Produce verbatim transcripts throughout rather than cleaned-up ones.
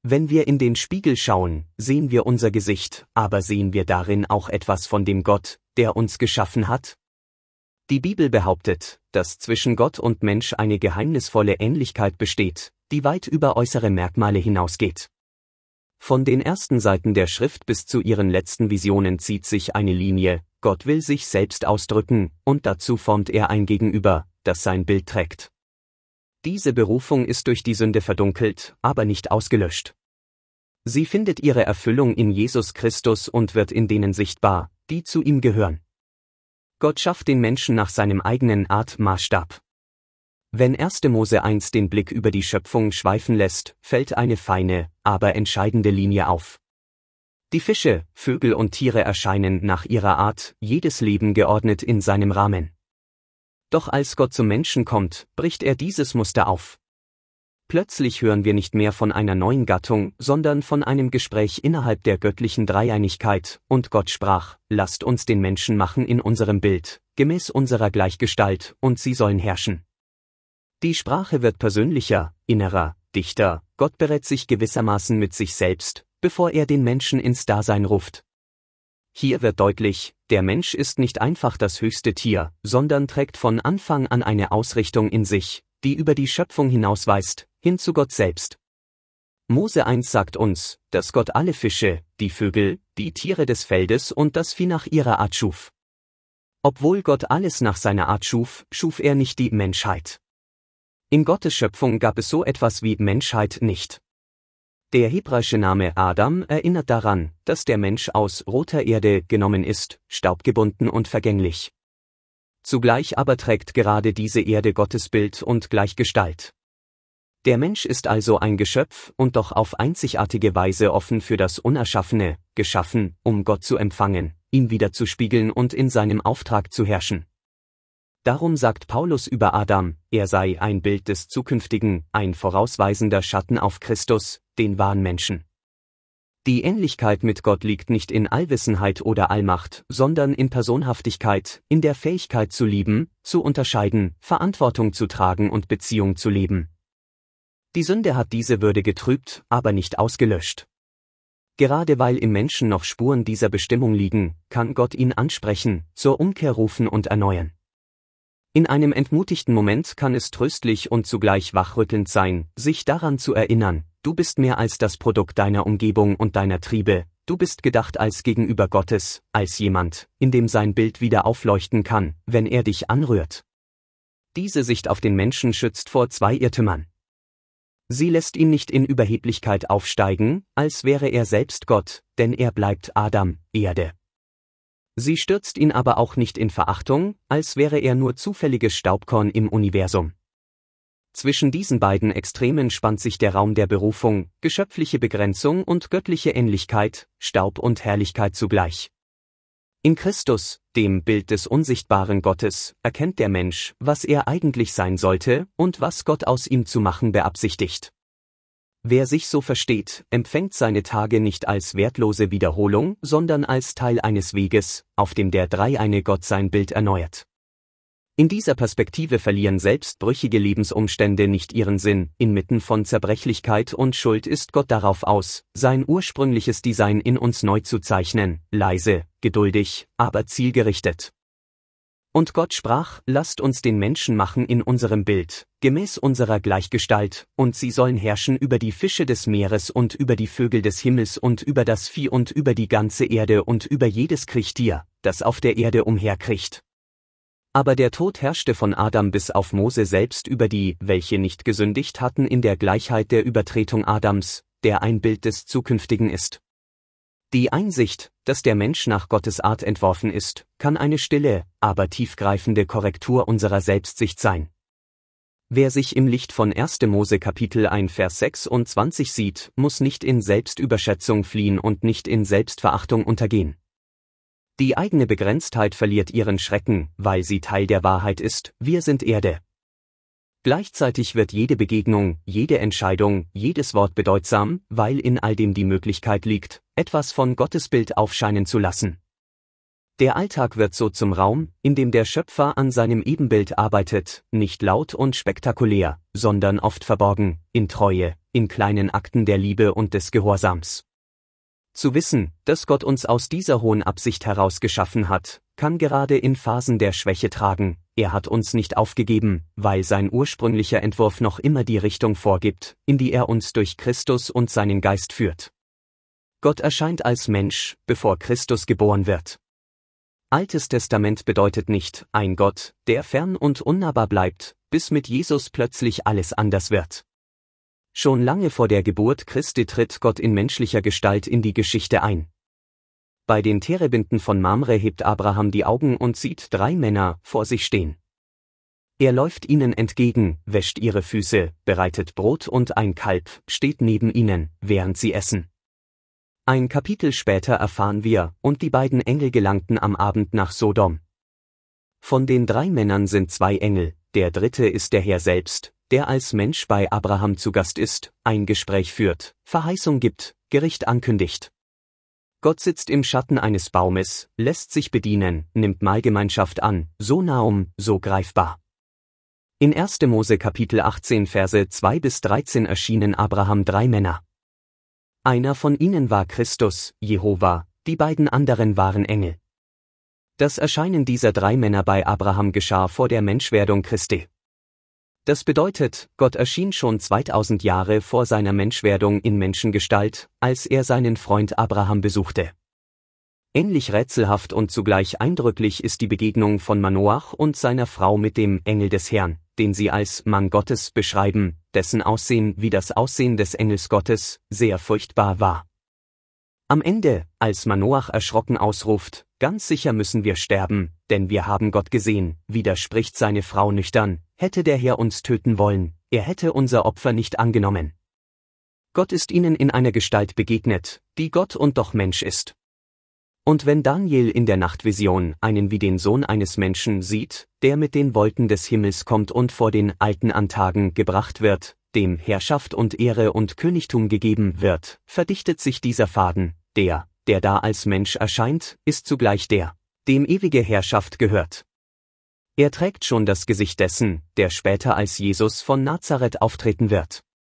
Wenn wir in den Spiegel schauen, sehen wir unser Gesicht, aber sehen wir darin auch etwas von dem Gott, der uns geschaffen hat? Die Bibel behauptet, dass zwischen Gott und Mensch eine geheimnisvolle Ähnlichkeit besteht, die weit über äußere Merkmale hinausgeht. Von den ersten Seiten der Schrift bis zu ihren letzten Visionen zieht sich eine Linie: Gott will sich selbst ausdrücken, und dazu formt er ein Gegenüber, das sein Bild trägt. Diese Berufung ist durch die Sünde verdunkelt, aber nicht ausgelöscht. Sie findet ihre Erfüllung in Jesus Christus und wird in denen sichtbar, die zu ihm gehören. Gott schafft den Menschen nach seinem eigenen Art Maßstab. Wenn erster Mose eins den Blick über die Schöpfung schweifen lässt, fällt eine feine, aber entscheidende Linie auf. Die Fische, Vögel und Tiere erscheinen nach ihrer Art, jedes Leben geordnet in seinem Rahmen. Doch als Gott zum Menschen kommt, bricht er dieses Muster auf. Plötzlich hören wir nicht mehr von einer neuen Gattung, sondern von einem Gespräch innerhalb der göttlichen Dreieinigkeit, und Gott sprach: Lasst uns den Menschen machen in unserem Bild, gemäß unserer Gleichgestalt, und sie sollen herrschen. Die Sprache wird persönlicher, innerer, dichter. Gott berät sich gewissermaßen mit sich selbst, bevor er den Menschen ins Dasein ruft. Hier wird deutlich, der Mensch ist nicht einfach das höchste Tier, sondern trägt von Anfang an eine Ausrichtung in sich, die über die Schöpfung hinausweist, hin zu Gott selbst. Mose eins sagt uns, dass Gott alle Fische, die Vögel, die Tiere des Feldes und das Vieh nach ihrer Art schuf. Obwohl Gott alles nach seiner Art schuf, schuf er nicht die Menschheit. In Gottes Schöpfung gab es so etwas wie Menschheit nicht. Der hebräische Name Adam erinnert daran, dass der Mensch aus roter Erde genommen ist, staubgebunden und vergänglich. Zugleich aber trägt gerade diese Erde Gottes Bild und Gleichgestalt. Der Mensch ist also ein Geschöpf und doch auf einzigartige Weise offen für das Unerschaffene, geschaffen, um Gott zu empfangen, ihn widerzuspiegeln und in seinem Auftrag zu herrschen. Darum sagt Paulus über Adam, er sei ein Bild des Zukünftigen, ein vorausweisender Schatten auf Christus, den wahren Menschen. Die Ähnlichkeit mit Gott liegt nicht in Allwissenheit oder Allmacht, sondern in Personhaftigkeit, in der Fähigkeit zu lieben, zu unterscheiden, Verantwortung zu tragen und Beziehung zu leben. Die Sünde hat diese Würde getrübt, aber nicht ausgelöscht. Gerade weil im Menschen noch Spuren dieser Bestimmung liegen, kann Gott ihn ansprechen, zur Umkehr rufen und erneuern. In einem entmutigten Moment kann es tröstlich und zugleich wachrüttelnd sein, sich daran zu erinnern: Du bist mehr als das Produkt deiner Umgebung und deiner Triebe, du bist gedacht als Gegenüber Gottes, als jemand, in dem sein Bild wieder aufleuchten kann, wenn er dich anrührt. Diese Sicht auf den Menschen schützt vor zwei Irrtümern. Sie lässt ihn nicht in Überheblichkeit aufsteigen, als wäre er selbst Gott, denn er bleibt Adam, Erde. Sie stürzt ihn aber auch nicht in Verachtung, als wäre er nur zufälliges Staubkorn im Universum. Zwischen diesen beiden Extremen spannt sich der Raum der Berufung, geschöpfliche Begrenzung und göttliche Ähnlichkeit, Staub und Herrlichkeit zugleich. In Christus, dem Bild des unsichtbaren Gottes, erkennt der Mensch, was er eigentlich sein sollte und was Gott aus ihm zu machen beabsichtigt. Wer sich so versteht, empfängt seine Tage nicht als wertlose Wiederholung, sondern als Teil eines Weges, auf dem der dreieine Gott sein Bild erneuert. In dieser Perspektive verlieren selbst brüchige Lebensumstände nicht ihren Sinn, inmitten von Zerbrechlichkeit und Schuld ist Gott darauf aus, sein ursprüngliches Design in uns neu zu zeichnen, leise, geduldig, aber zielgerichtet. Und Gott sprach: Lasst uns den Menschen machen in unserem Bild, gemäß unserer Gleichgestalt, und sie sollen herrschen über die Fische des Meeres und über die Vögel des Himmels und über das Vieh und über die ganze Erde und über jedes Kriechtier, das auf der Erde umherkriecht. Aber der Tod herrschte von Adam bis auf Mose selbst über die, welche nicht gesündigt hatten, in der Gleichheit der Übertretung Adams, der ein Bild des Zukünftigen ist. Die Einsicht, dass der Mensch nach Gottes Art entworfen ist, kann eine stille, aber tiefgreifende Korrektur unserer Selbstsicht sein. Wer sich im Licht von erster Mose Kapitel eins Vers sechsundzwanzig sieht, muss nicht in Selbstüberschätzung fliehen und nicht in Selbstverachtung untergehen. Die eigene Begrenztheit verliert ihren Schrecken, weil sie Teil der Wahrheit ist: Wir sind Erde. Gleichzeitig wird jede Begegnung, jede Entscheidung, jedes Wort bedeutsam, weil in all dem die Möglichkeit liegt, etwas von Gottes Bild aufscheinen zu lassen. Der Alltag wird so zum Raum, in dem der Schöpfer an seinem Ebenbild arbeitet, nicht laut und spektakulär, sondern oft verborgen, in Treue, in kleinen Akten der Liebe und des Gehorsams. Zu wissen, dass Gott uns aus dieser hohen Absicht heraus geschaffen hat, kann gerade in Phasen der Schwäche tragen. Er hat uns nicht aufgegeben, weil sein ursprünglicher Entwurf noch immer die Richtung vorgibt, in die er uns durch Christus und seinen Geist führt. Gott erscheint als Mensch, bevor Christus geboren wird. Altes Testament bedeutet nicht, ein Gott, der fern und unnahbar bleibt, bis mit Jesus plötzlich alles anders wird. Schon lange vor der Geburt Christi tritt Gott in menschlicher Gestalt in die Geschichte ein. Bei den Terebinden von Mamre hebt Abraham die Augen und sieht drei Männer vor sich stehen. Er läuft ihnen entgegen, wäscht ihre Füße, bereitet Brot und ein Kalb, steht neben ihnen, während sie essen. Ein Kapitel später erfahren wir, und die beiden Engel gelangten am Abend nach Sodom. Von den drei Männern sind zwei Engel, der dritte ist der Herr selbst, der als Mensch bei Abraham zu Gast ist, ein Gespräch führt, Verheißung gibt, Gericht ankündigt. Gott sitzt im Schatten eines Baumes, lässt sich bedienen, nimmt Mahlgemeinschaft an, so nahum, so greifbar. In erster Mose Kapitel achtzehn Verse zwei bis dreizehn erschienen Abraham drei Männer. Einer von ihnen war Christus, Jehova, die beiden anderen waren Engel. Das Erscheinen dieser drei Männer bei Abraham geschah vor der Menschwerdung Christi. Das bedeutet, Gott erschien schon zweitausend Jahre vor seiner Menschwerdung in Menschengestalt, als er seinen Freund Abraham besuchte. Ähnlich rätselhaft und zugleich eindrücklich ist die Begegnung von Manoach und seiner Frau mit dem Engel des Herrn, den sie als Mann Gottes beschreiben, dessen Aussehen wie das Aussehen des Engels Gottes sehr furchtbar war. Am Ende, als Manoach erschrocken ausruft, ganz sicher müssen wir sterben, denn wir haben Gott gesehen, widerspricht seine Frau nüchtern, hätte der Herr uns töten wollen, er hätte unser Opfer nicht angenommen. Gott ist ihnen in einer Gestalt begegnet, die Gott und doch Mensch ist. Und wenn Daniel in der Nachtvision einen wie den Sohn eines Menschen sieht, der mit den Wolken des Himmels kommt und vor den Alten an Tagen gebracht wird, dem Herrschaft und Ehre und Königtum gegeben wird, verdichtet sich dieser Faden, der, der da als Mensch erscheint, ist zugleich der, dem ewige Herrschaft gehört. Er trägt schon das Gesicht dessen, der später als Jesus von Nazareth auftreten wird.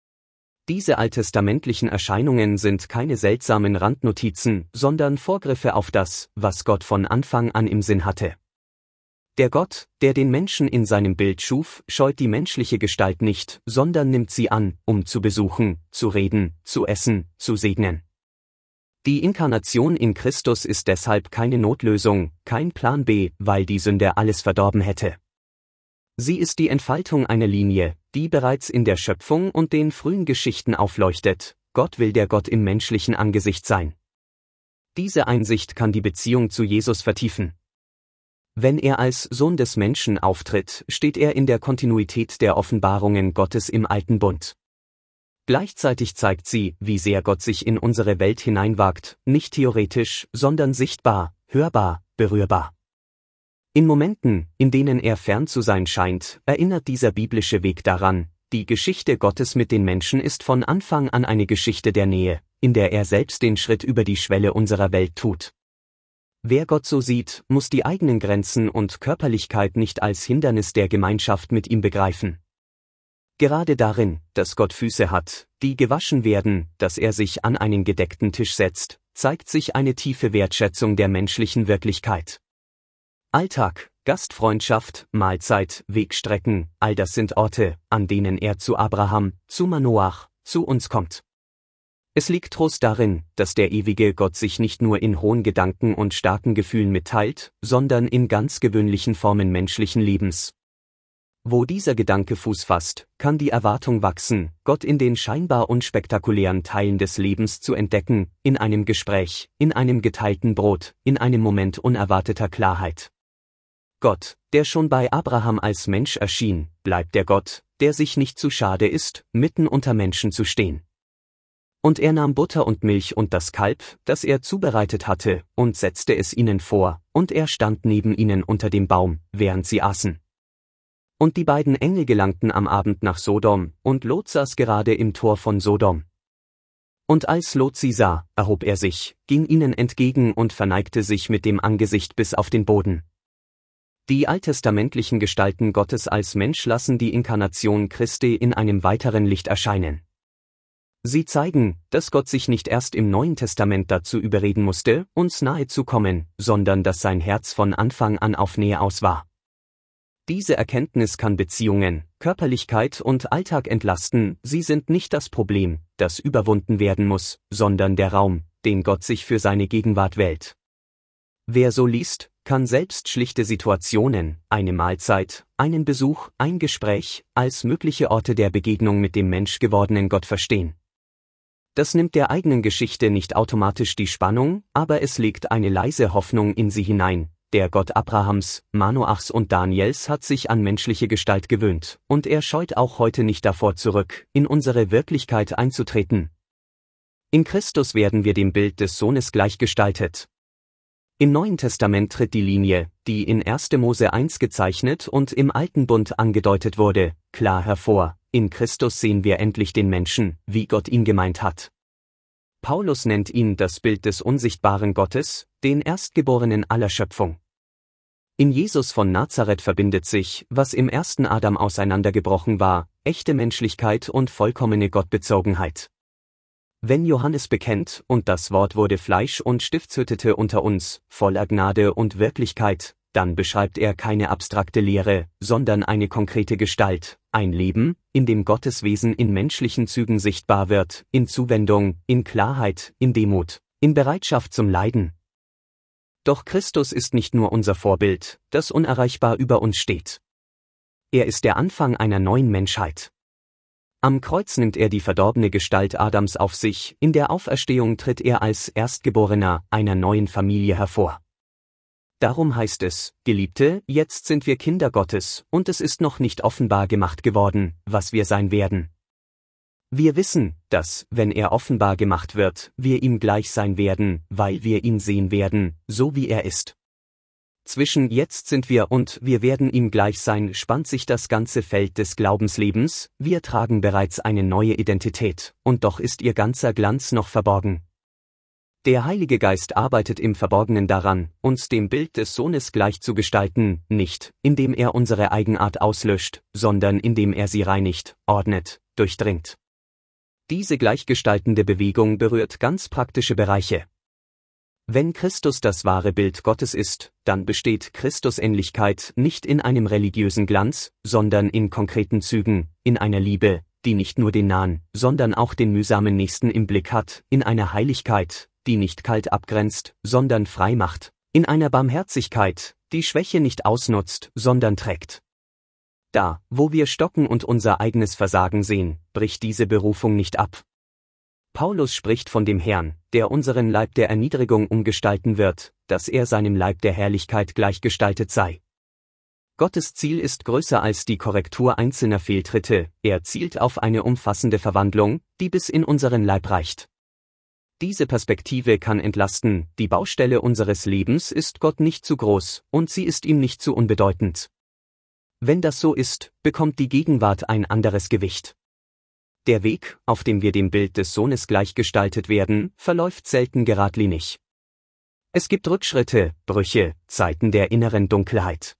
Diese alttestamentlichen Erscheinungen sind keine seltsamen Randnotizen, sondern Vorgriffe auf das, was Gott von Anfang an im Sinn hatte. Der Gott, der den Menschen in seinem Bild schuf, scheut die menschliche Gestalt nicht, sondern nimmt sie an, um zu besuchen, zu reden, zu essen, zu segnen. Die Inkarnation in Christus ist deshalb keine Notlösung, kein Plan B, weil die Sünde alles verdorben hätte. Sie ist die Entfaltung einer Linie, die bereits in der Schöpfung und den frühen Geschichten aufleuchtet. Gott will der Gott im menschlichen Angesicht sein. Diese Einsicht kann die Beziehung zu Jesus vertiefen. Wenn er als Sohn des Menschen auftritt, steht er in der Kontinuität der Offenbarungen Gottes im Alten Bund. Gleichzeitig zeigt sie, wie sehr Gott sich in unsere Welt hineinwagt, nicht theoretisch, sondern sichtbar, hörbar, berührbar. In Momenten, in denen er fern zu sein scheint, erinnert dieser biblische Weg daran, die Geschichte Gottes mit den Menschen ist von Anfang an eine Geschichte der Nähe, in der er selbst den Schritt über die Schwelle unserer Welt tut. Wer Gott so sieht, muss die eigenen Grenzen und Körperlichkeit nicht als Hindernis der Gemeinschaft mit ihm begreifen. Gerade darin, dass Gott Füße hat, die gewaschen werden, dass er sich an einen gedeckten Tisch setzt, zeigt sich eine tiefe Wertschätzung der menschlichen Wirklichkeit. Alltag, Gastfreundschaft, Mahlzeit, Wegstrecken, all das sind Orte, an denen er zu Abraham, zu Manoach, zu uns kommt. Es liegt Trost darin, dass der ewige Gott sich nicht nur in hohen Gedanken und starken Gefühlen mitteilt, sondern in ganz gewöhnlichen Formen menschlichen Lebens. Wo dieser Gedanke Fuß fasst, kann die Erwartung wachsen, Gott in den scheinbar unspektakulären Teilen des Lebens zu entdecken, in einem Gespräch, in einem geteilten Brot, in einem Moment unerwarteter Klarheit. Gott, der schon bei Abraham als Mensch erschien, bleibt der Gott, der sich nicht zu schade ist, mitten unter Menschen zu stehen. Und er nahm Butter und Milch und das Kalb, das er zubereitet hatte, und setzte es ihnen vor, und er stand neben ihnen unter dem Baum, während sie aßen. Und die beiden Engel gelangten am Abend nach Sodom, und Lot saß gerade im Tor von Sodom. Und als Lot sie sah, erhob er sich, ging ihnen entgegen und verneigte sich mit dem Angesicht bis auf den Boden. Die alttestamentlichen Gestalten Gottes als Mensch lassen die Inkarnation Christi in einem weiteren Licht erscheinen. Sie zeigen, dass Gott sich nicht erst im Neuen Testament dazu überreden musste, uns nahe zu kommen, sondern dass sein Herz von Anfang an auf Nähe aus war. Diese Erkenntnis kann Beziehungen, Körperlichkeit und Alltag entlasten, sie sind nicht das Problem, das überwunden werden muss, sondern der Raum, den Gott sich für seine Gegenwart wählt. Wer so liest, kann selbst schlichte Situationen, eine Mahlzeit, einen Besuch, ein Gespräch, als mögliche Orte der Begegnung mit dem menschgewordenen Gott verstehen. Das nimmt der eigenen Geschichte nicht automatisch die Spannung, aber es legt eine leise Hoffnung in sie hinein. Der Gott Abrahams, Manoachs und Daniels hat sich an menschliche Gestalt gewöhnt, und er scheut auch heute nicht davor zurück, in unsere Wirklichkeit einzutreten. In Christus werden wir dem Bild des Sohnes gleichgestaltet. Im Neuen Testament tritt die Linie, die in erster Mose eins gezeichnet und im Alten Bund angedeutet wurde, klar hervor: In Christus sehen wir endlich den Menschen, wie Gott ihn gemeint hat. Paulus nennt ihn das Bild des unsichtbaren Gottes, den Erstgeborenen aller Schöpfung. In Jesus von Nazareth verbindet sich, was im ersten Adam auseinandergebrochen war, echte Menschlichkeit und vollkommene Gottbezogenheit. Wenn Johannes bekennt, und das Wort wurde Fleisch und stiftshütete unter uns, voller Gnade und Wirklichkeit, dann beschreibt er keine abstrakte Lehre, sondern eine konkrete Gestalt, ein Leben, in dem Gottes Wesen in menschlichen Zügen sichtbar wird, in Zuwendung, in Klarheit, in Demut, in Bereitschaft zum Leiden. Doch Christus ist nicht nur unser Vorbild, das unerreichbar über uns steht. Er ist der Anfang einer neuen Menschheit. Am Kreuz nimmt er die verdorbene Gestalt Adams auf sich, in der Auferstehung tritt er als Erstgeborener einer neuen Familie hervor. Darum heißt es: Geliebte, jetzt sind wir Kinder Gottes, und es ist noch nicht offenbar gemacht geworden, was wir sein werden. Wir wissen, dass, wenn er offenbar gemacht wird, wir ihm gleich sein werden, weil wir ihn sehen werden, so wie er ist. Zwischen jetzt sind wir und wir werden ihm gleich sein spannt sich das ganze Feld des Glaubenslebens, wir tragen bereits eine neue Identität, und doch ist ihr ganzer Glanz noch verborgen. Der Heilige Geist arbeitet im Verborgenen daran, uns dem Bild des Sohnes gleich zu gestalten, nicht, indem er unsere Eigenart auslöscht, sondern indem er sie reinigt, ordnet, durchdringt. Diese gleichgestaltende Bewegung berührt ganz praktische Bereiche. Wenn Christus das wahre Bild Gottes ist, dann besteht Christusähnlichkeit nicht in einem religiösen Glanz, sondern in konkreten Zügen, in einer Liebe, die nicht nur den nahen, sondern auch den mühsamen Nächsten im Blick hat, in einer Heiligkeit, die nicht kalt abgrenzt, sondern frei macht, in einer Barmherzigkeit, die Schwäche nicht ausnutzt, sondern trägt. Da, wo wir stocken und unser eigenes Versagen sehen, bricht diese Berufung nicht ab. Paulus spricht von dem Herrn, der unseren Leib der Erniedrigung umgestalten wird, dass er seinem Leib der Herrlichkeit gleichgestaltet sei. Gottes Ziel ist größer als die Korrektur einzelner Fehltritte, er zielt auf eine umfassende Verwandlung, die bis in unseren Leib reicht. Diese Perspektive kann entlasten, die Baustelle unseres Lebens ist Gott nicht zu groß, und sie ist ihm nicht zu unbedeutend. Wenn das so ist, bekommt die Gegenwart ein anderes Gewicht. Der Weg, auf dem wir dem Bild des Sohnes gleichgestaltet werden, verläuft selten geradlinig. Es gibt Rückschritte, Brüche, Zeiten der inneren Dunkelheit.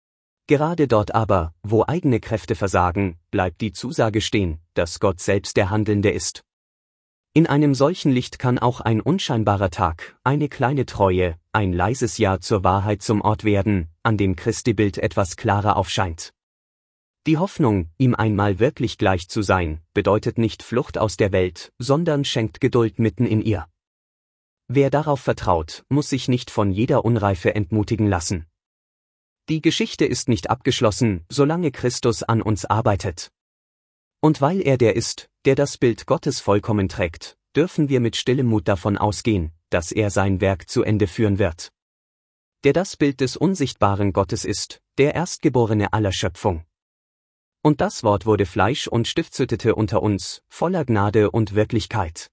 Gerade dort aber, wo eigene Kräfte versagen, bleibt die Zusage stehen, dass Gott selbst der Handelnde ist. In einem solchen Licht kann auch ein unscheinbarer Tag, eine kleine Treue, ein leises Ja zur Wahrheit zum Ort werden, an dem Christi Bild etwas klarer aufscheint. Die Hoffnung, ihm einmal wirklich gleich zu sein, bedeutet nicht Flucht aus der Welt, sondern schenkt Geduld mitten in ihr. Wer darauf vertraut, muss sich nicht von jeder Unreife entmutigen lassen. Die Geschichte ist nicht abgeschlossen, solange Christus an uns arbeitet. Und weil er der ist, der das Bild Gottes vollkommen trägt, dürfen wir mit stillem Mut davon ausgehen, dass er sein Werk zu Ende führen wird. Der das Bild des unsichtbaren Gottes ist, der Erstgeborene aller Schöpfung. Und das Wort wurde Fleisch und stiftshütete unter uns, voller Gnade und Wirklichkeit.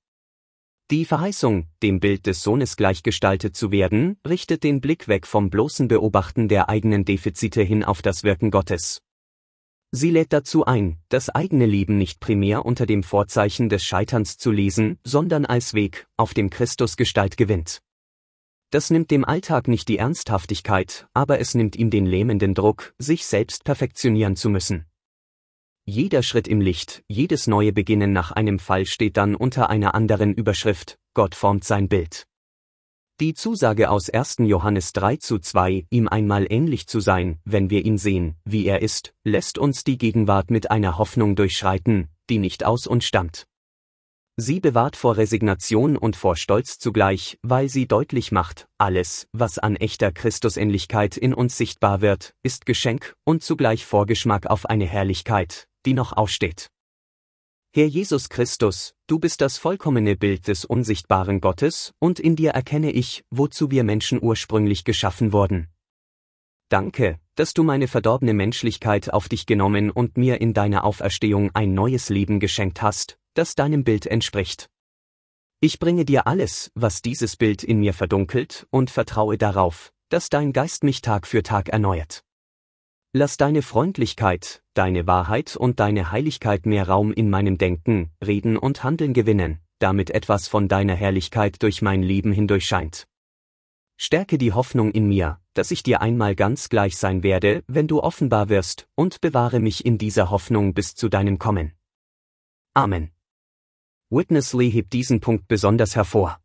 Die Verheißung, dem Bild des Sohnes gleichgestaltet zu werden, richtet den Blick weg vom bloßen Beobachten der eigenen Defizite hin auf das Wirken Gottes. Sie lädt dazu ein, das eigene Leben nicht primär unter dem Vorzeichen des Scheiterns zu lesen, sondern als Weg, auf dem Christus Gestalt gewinnt. Das nimmt dem Alltag nicht die Ernsthaftigkeit, aber es nimmt ihm den lähmenden Druck, sich selbst perfektionieren zu müssen. Jeder Schritt im Licht, jedes neue Beginnen nach einem Fall steht dann unter einer anderen Überschrift: Gott formt sein Bild. Die Zusage aus ersten Johannes drei zu zwei, ihm einmal ähnlich zu sein, wenn wir ihn sehen, wie er ist, lässt uns die Gegenwart mit einer Hoffnung durchschreiten, die nicht aus uns stammt. Sie bewahrt vor Resignation und vor Stolz zugleich, weil sie deutlich macht, alles, was an echter Christusähnlichkeit in uns sichtbar wird, ist Geschenk und zugleich Vorgeschmack auf eine Herrlichkeit, die noch aussteht. Herr Jesus Christus, du bist das vollkommene Bild des unsichtbaren Gottes, und in dir erkenne ich, wozu wir Menschen ursprünglich geschaffen wurden. Danke, dass du meine verdorbene Menschlichkeit auf dich genommen und mir in deiner Auferstehung ein neues Leben geschenkt hast, das deinem Bild entspricht. Ich bringe dir alles, was dieses Bild in mir verdunkelt, und vertraue darauf, dass dein Geist mich Tag für Tag erneuert. Lass deine Freundlichkeit, deine Wahrheit und deine Heiligkeit mehr Raum in meinem Denken, Reden und Handeln gewinnen, damit etwas von deiner Herrlichkeit durch mein Leben hindurch scheint. Stärke die Hoffnung in mir, dass ich dir einmal ganz gleich sein werde, wenn du offenbar wirst, und bewahre mich in dieser Hoffnung bis zu deinem Kommen. Amen. Witness Lee hebt diesen Punkt besonders hervor.